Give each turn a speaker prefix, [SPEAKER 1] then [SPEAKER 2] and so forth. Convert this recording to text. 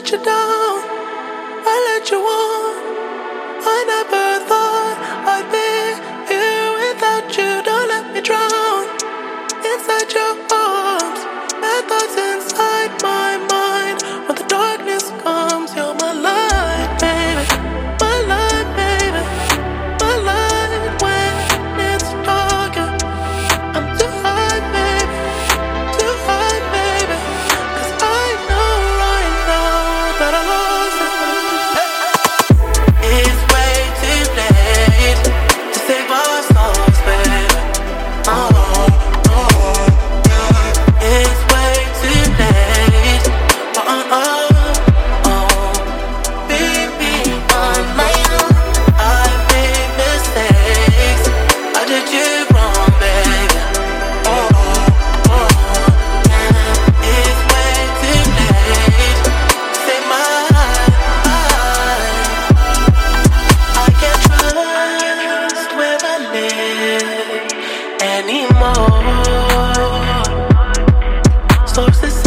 [SPEAKER 1] let you down, I let you on. I never thought I'd be here without you. Don't let me drown inside your arms. Bad thoughts inside my mind. When the darkness comes, you're my light, baby. My light, baby. My light when it's darker. I'm too high, baby. Too high, baby. 'Cause I know right now that I lost it. It's way too late to save our souls, baby. It's way too late for baby, on my own. I made mistakes. I did you wrong, baby. It's way too late to save my life. I can't trust where I live anymore. Sources